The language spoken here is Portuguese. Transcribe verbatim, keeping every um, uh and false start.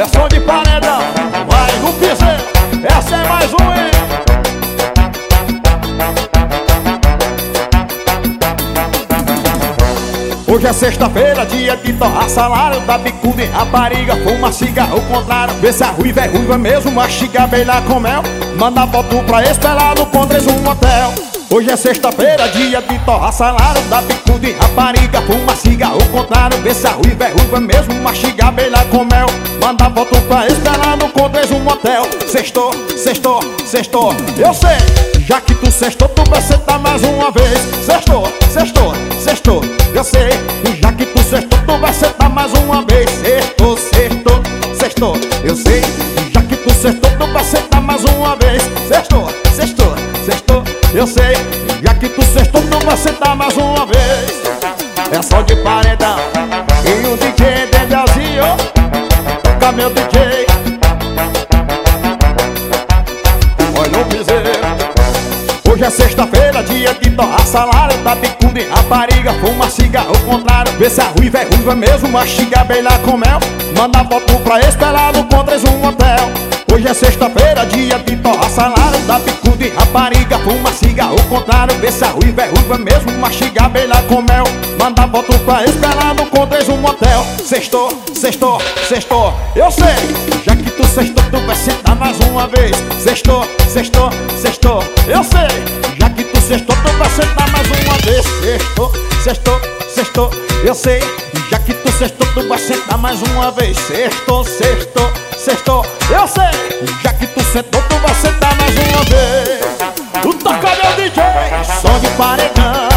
é som de paredão. Vai no piseiro, essa é mais um, hein? Hoje é sexta-feira, dia de torrar salário, dá bicuda em rapariga, fuma cigarro ao contrário. Vê se a ruiva é ruiva mesmo, mastiga bem lá com mel. Manda foto pra esperar no Condres um motel. Hoje é sexta-feira, dia de torrar salário, dá bicuda em rapariga, fuma cigarro ao contrário. Vê se a ruiva é ruiva mesmo, mastiga bem lá com mel. Manda foto pra esperar no Condres um motel. Sextou, sextou, sextou, eu sei. Já que tu sextou, tu vai sentar mais uma vez. Sextou, sextou, sextou, eu sei. Já que tu sextou, tu vai sentar mais uma vez. Sextou, sextou, sextou, eu sei. Já que tu sextou, tu vai sentar mais uma vez. Sextou, sextou, sextou, eu sei. Já que tu sextou, tu vai sentar mais uma vez. É só de paredão e o D J Dedelzinho. Toca meu D J. Olha o piseiro. Hoje é sexta-feira, dia de torrar salário, dá bicuda em rapariga, fuma cigarro ao contrário. Vê se a ruiva é ruiva mesmo, mastiga bem lá com mel. Manda foto pra esperar no Condres um motel. Hoje é sexta-feira, dia de torrar salário, dá bicuda em rapariga, fuma cigarro ao contrário. Vê se a ruiva é ruiva mesmo, mastiga bem lá com mel. Manda foto pra esperar no Condres um motel. Sextou, sextou, sextou, eu sei. Já que tu sextou, tu vai sentar mais uma vez. Sextou, sextou, sextou, eu sei. Já que tu sextou, tu vai sentar mais uma vez. Sextou, sextou, sextou, eu sei. Já que tu sextou, tu vai sentar mais uma vez. Sextou, sextou, sextou, eu sei. Já que tu sentou, tu vai sentar mais uma vez. Tu toca meu D J, som de paredão.